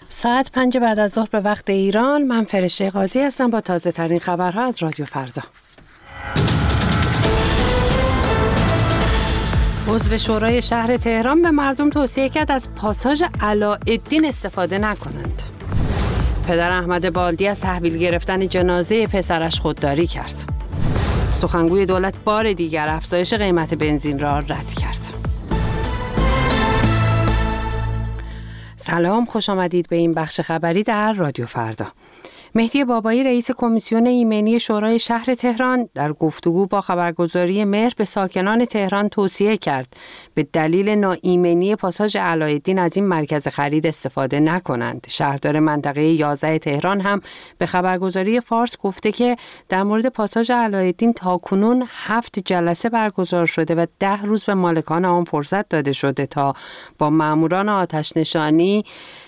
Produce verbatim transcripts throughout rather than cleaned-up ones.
ساعت پنج بعد از ظهر به وقت ایران. من فرشته قاضی هستم با تازه ترین خبرها از رادیو فردا. عضو شورای شهر تهران به مردم توصیه کرد از پاساژ علاءالدین استفاده نکنند. پدر احمد بالدی از تحویل گرفتن جنازه پسرش خودداری کرد. سخنگوی دولت بار دیگر افزایش قیمت بنزین را رد کرد. سلام، خوش آمدید به این بخش خبری در رادیو فردا. مهدی بابایی رئیس کمیسیون ایمنی شورای شهر تهران در گفتگو با خبرگزاری مهر به ساکنان تهران توصیه کرد به دلیل ناایمنی پاساژ علاءالدین از این مرکز خرید استفاده نکنند. شهردار منطقه یازده تهران هم به خبرگزاری فارس گفته که در مورد پاساژ علاءالدین تاکنون هفت جلسه برگزار شده و ده روز به مالکان آن فرصت داده شده تا با ماموران آتش نشانی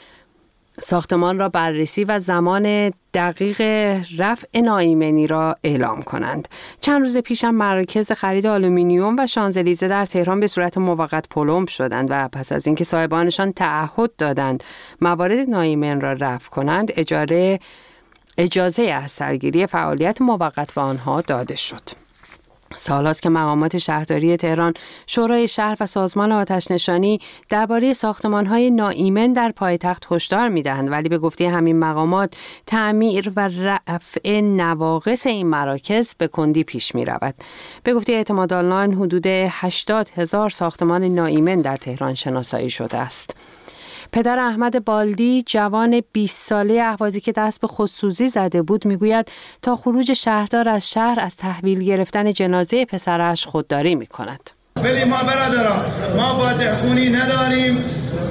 ساختمان را بررسی و زمان دقیق رفع ناایمنی را اعلام کنند. چند روز پیش هم مراکز خرید آلومینیوم و شانزلیزه در تهران به صورت موقت پلمب شدند و پس از اینکه صاحبانشان تعهد دادند موارد ناایمن را رفع کنند، اجاره اجازه از سرگیری فعالیت موقت به آنها داده شد. سال‌هاست که مقامات شهرداری تهران، شورای شهر و سازمان آتش نشانی درباره ساختمان‌های ناایمن در پایتخت هشدار می‌دهند، ولی به گفته همین مقامات تعمیر و رفع نواقص این مراکز به کندی پیش می‌رود. به گفته اعتماد آنلاین حدود هشتاد هزار ساختمان ناایمن در تهران شناسایی شده است. پدر احمد بالدی، جوان بیست ساله اهوازی که دست به خودسوزی زده بود، میگوید تا خروج شهردار از شهر از تحویل گرفتن جنازه پسرش خودداری میکند. ولی ما برادران، ما با خونی نداریم،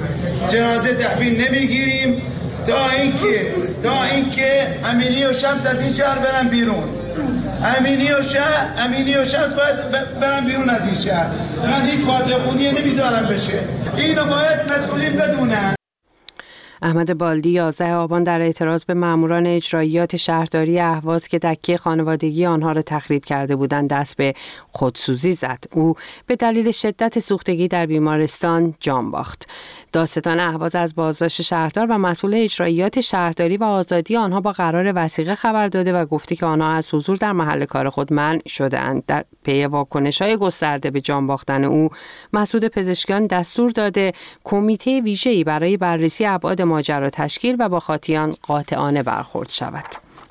جنازه تحویل نمیگیریم تا اینکه تا اینکه امینی و شمس از این شهر برن بیرون. امینی و شهر امینی و شمس باید برن بیرون از این شهر. من این فاتح خونی نمیذارم بشه. اینو باید مسئولین بدونن. احمد بالدی یازده آبان در اعتراض به ماموران اجراییات شهرداری اهواز که دکه خانوادگی آنها را تخریب کرده بودند دست به خودسوزی زد. او به دلیل شدت سوختگی در بیمارستان جان باخت. دادستان اهواز از بازداشت شهردار و مسئول اجراییات شهرداری و آزادی آنها با قرار وثیقه خبر داده و گفته که آنها از حضور در محل کار خود منع شده‌اند. در پی واکنش‌های گسترده به جان باختن او، مسعود پزشکیان دستور داده کمیته ویژه‌ای برای بررسی ابعاد ماجرا تشکیل و با خاطیان قاطعانه برخورد شود.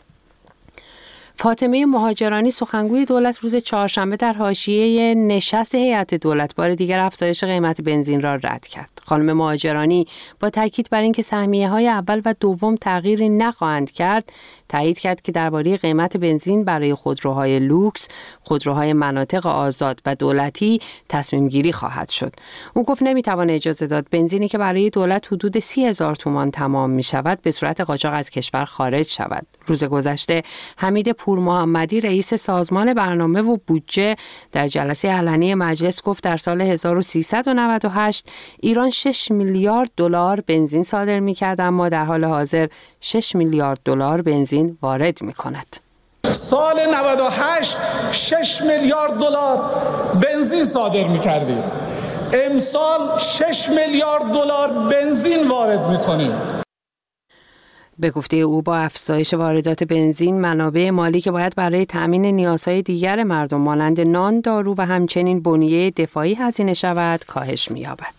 فاطمه مهاجرانی سخنگوی دولت روز چهارشنبه در حاشیه نشست هیئت دولت بار دیگر افزایش قیمت بنزین را رد کرد. خانم مهاجرانی با تاکید بر اینکه سهمیه‌های اول و دوم تغییری نخواهند کرد، تایید کرد که درباره قیمت بنزین برای خودروهای لوکس، خودروهای مناطق آزاد و دولتی تصمیم گیری خواهد شد. او گفت نمیتوان اجازه داد بنزینی که برای دولت حدود سی هزار تومان تمام می شود به صورت قاچاق از کشور خارج شود. روز گذشته حمید پور محمدی رئیس سازمان برنامه و بودجه در جلسه علنی مجلس گفت در سال هزار و سیصد و نود و هشت ایران شش میلیارد دلار بنزین صادر می‌کرد، اما در حال حاضر شش میلیارد دلار بنزین وارد می‌کند. سال نود و هشت شش میلیارد دلار بنزین صادر می‌کردیم. امسال شش میلیارد دلار بنزین وارد می‌کنیم. به گفته او با افزایش واردات بنزین، منابع مالی که باید برای تأمین نیازهای دیگر مردم مانند نان، دارو و همچنین بنیه دفاعی هزینه شود، کاهش می‌یابد.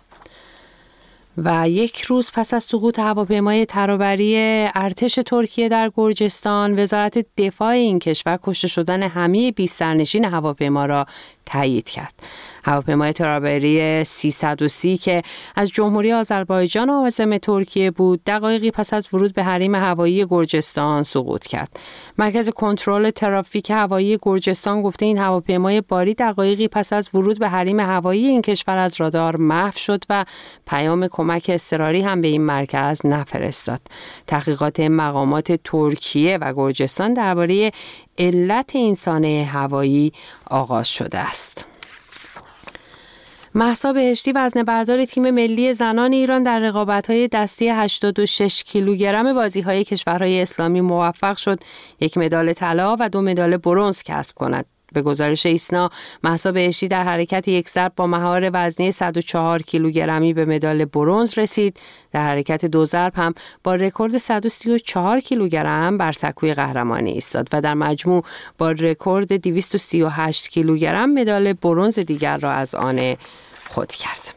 و یک روز پس از سقوط هواپیمای ترابری ارتش ترکیه در گرجستان، وزارت دفاع این کشور کشته شدن همه بیست سرنشین هواپیما را تایید کرد. هواپیمای ترابری سیصد و سی که از جمهوری آذربایجان عازم ترکیه بود، دقایقی پس از ورود به حریم هوایی گرجستان سقوط کرد. مرکز کنترل ترافیک هوایی گرجستان گفته این هواپیمای باری دقایقی پس از ورود به حریم هوایی این کشور از رادار محو شد و پیام کمک اضطراری هم به این مرکز نفرستاد. تحقیقات مقامات ترکیه و گرجستان درباره علت این سانحه هوایی آغاز شده است. مهسا بهشتی وزنه‌بردار تیم ملی زنان ایران در رقابت‌های دستی هشتاد و شش کیلوگرم بازی‌های کشورهای اسلامی موفق شد یک مدال طلا و دو مدال برنز کسب کند. به گزارش ایسنا، مهسا بهشتی در حرکت یک ضرب با مهار وزنی صد و چهار کیلوگرمی به مدال برنز رسید. در حرکت دو ضرب هم با رکورد صد و سی و چهار کیلوگرم بر سکوی قهرمانی ایستاد و در مجموع با رکورد دویست و سی و هشت کیلوگرم مدال برنز دیگر را از آن خود کرد.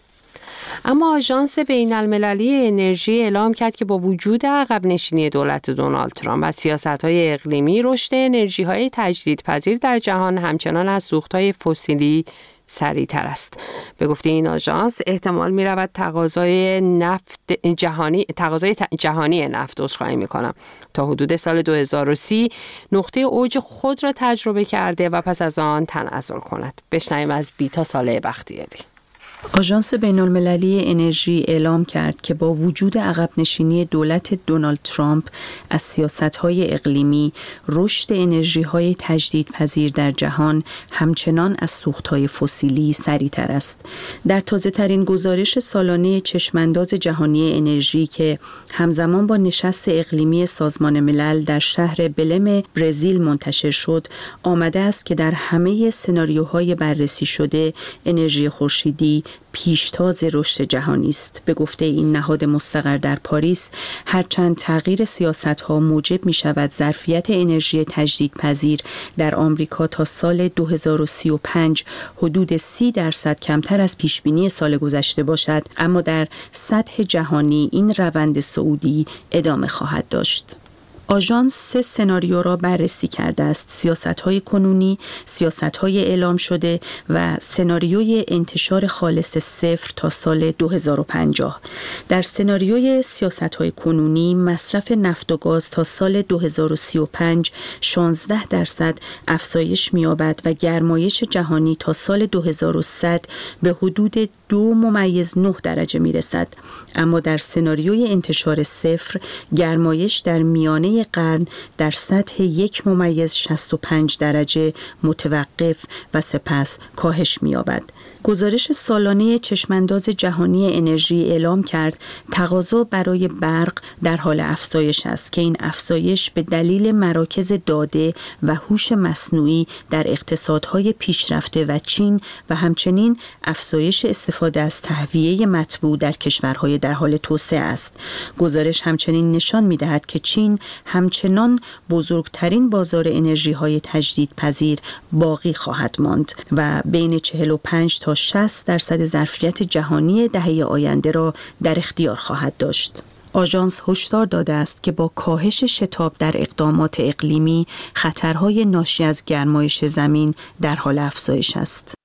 اما آژانس بین‌المللی انرژی اعلام کرد که با وجود عقب نشینی دولت دونالد ترامپ و سیاست‌های اقلیمی، رشد انرژی‌های تجدیدپذیر در جهان همچنان از سوخت‌های فسیلی سریع‌تر است. به گفته این آژانس احتمال می‌رود تقاضای نفت جهانی تقاضای جهانی نفت عذرخواهی می‌کنم تا حدود سال دو هزار و سی نقطه اوج خود را تجربه کرده و پس از آن تنزل کند. بشنویم از بیتا صالح بختیاری. آژانس بین‌المللی انرژی اعلام کرد که با وجود عقب نشینی دولت دونالد ترامپ از سیاست‌های اقلیمی، رشد انرژی‌های تجدیدپذیر در جهان همچنان از سوخت‌های فسیلی سریع‌تر است. در تازه‌ترین گزارش سالانه چشمانداز جهانی انرژی که همزمان با نشست اقلیمی سازمان ملل در شهر بلم برزیل منتشر شد، آمده است که در همه سناریوهای بررسی شده انرژی خورشیدی پیشتاز رشد جهانی است. به گفته این نهاد مستقر در پاریس، هرچند تغییر سیاست‌ها موجب می‌شود ظرفیت انرژی تجدیدپذیر در آمریکا تا سال دو هزار و سی و پنج حدود سی درصد کمتر از پیشبینی سال گذشته باشد، اما در سطح جهانی این روند صعودی ادامه خواهد داشت. آژانس سه سناریو را بررسی کرده است: سیاست‌های کنونی، سیاست‌های اعلام شده و سناریوی انتشار خالص صفر تا سال دو هزار و پنجاه. در سناریوی سیاست‌های کنونی، مصرف نفت و گاز تا سال دو هزار و سی و پنج شانزده درصد افزایش می‌یابد و گرمایش جهانی تا سال دو هزار و صد به حدود دو ممیز نه درجه میرسد. اما در سناریوی انتشار صفر، گرمایش در میانه قرن در سطح یک ممیز شصت و پنج درجه متوقف و سپس کاهش می‌یابد. گزارش سالانه چشمانداز جهانی انرژی اعلام کرد تقاضا برای برق در حال افزایش است که این افزایش به دلیل مراکز داده و هوش مصنوعی در اقتصادهای پیشرفته و چین و همچنین افزایش استفاده از تهویه مطبوع در کشورهای در حال توسعه است. گزارش همچنین نشان می‌دهد که چین همچنان بزرگترین بازار انرژی‌های تجدیدپذیر باقی خواهد ماند و بین چهل و پنج تا شصت درصد ظرفیت جهانی دهه آینده را در اختیار خواهد داشت. آژانس هشدار داده است که با کاهش شتاب در اقدامات اقلیمی، خطرهای ناشی از گرمایش زمین در حال افزایش است.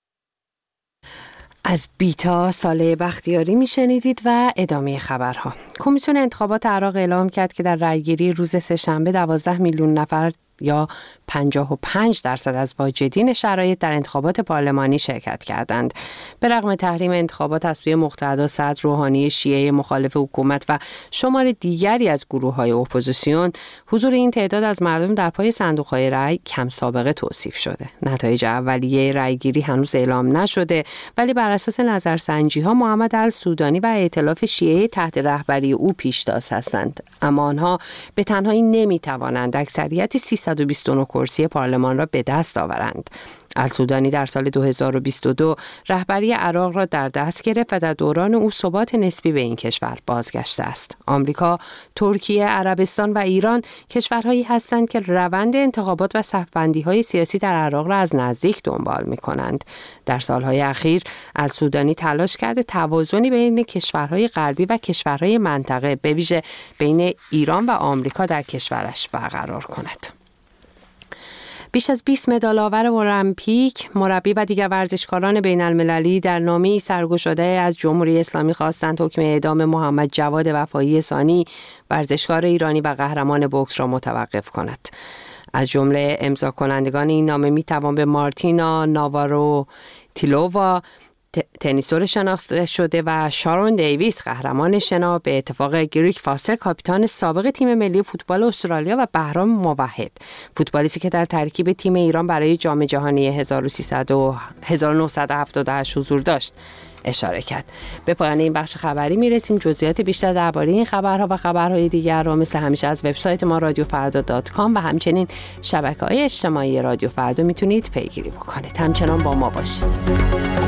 از بیتا صالح بختیاری میشنیدید و ادامه خبرها. کمیسیون انتخابات عراق اعلام کرد که در رأیگیری روز سه‌شنبه دوازده میلیون نفر یا پنجاه و پنج درصد از واجدین شرایط در انتخابات پارلمانی شرکت کردند. به رغم تحریم انتخابات از سوی مقتدا صدر روحانی شیعه مخالف حکومت و شمار دیگری از گروه‌های اپوزیسیون، حضور این تعداد از مردم در پای صندوق‌های رأی کم سابقه توصیف شده. نتایج اولیه رأیگیری هنوز اعلام نشده، ولی بر اساس نظرسنجی‌ها محمد السودانی و ائتلاف شیعه تحت رهبری او پیشتاز هستند، اما آنها به تنهایی نمی‌توانند اکثریت سیصد و بیست و نه کرسی پارلمان را به دست آورند. السودانی در سال دو هزار و بیست و دو رهبری عراق را در دست گرفت و در دوران او ثبات نسبی به این کشور بازگشته است. آمریکا، ترکیه، عربستان و ایران کشورهایی هستند که روند انتخابات و صف‌بندی‌های سیاسی در عراق را از نزدیک دنبال می‌کنند. در سالهای اخیر السودانی تلاش کرده توازنی بین کشورهای غربی و کشورهای منطقه، به ویژه بین ایران و آمریکا، در کشورش برقرار کند. بیش از بیست مدال‌آور المپیک، مربی و دیگر ورزشکاران بین‌المللی در نامه‌ای سرگشاده از جمهوری اسلامی خواستند حکم اعدام محمد جواد وفایی ثانی، ورزشکار ایرانی و قهرمان بوکس، را متوقف کند. از جمله امضا کنندگان این نامه می‌توان به مارتینا ناوارو تیلووا، تنیسور شناخته شده و شارون دیویس قهرمان شنا به اتفاق گریگ فاستر کاپیتان سابق تیم ملی فوتبال استرالیا و بهرام موحد فوتبالیستی که در ترکیب تیم ایران برای جام جهانی هزار و نهصد و هفتاد و هشت حضور داشت اشاره کرد. به پایان این بخش خبری میرسیم. جزئیات بیشتر درباره این خبرها و خبرهای دیگر رو مثل همیشه از وبسایت ما رادیو فردا دات کام و همچنین شبکه‌های اجتماعی رادیو فردا میتونید پیگیری بکنید. همچنان با ما باشید.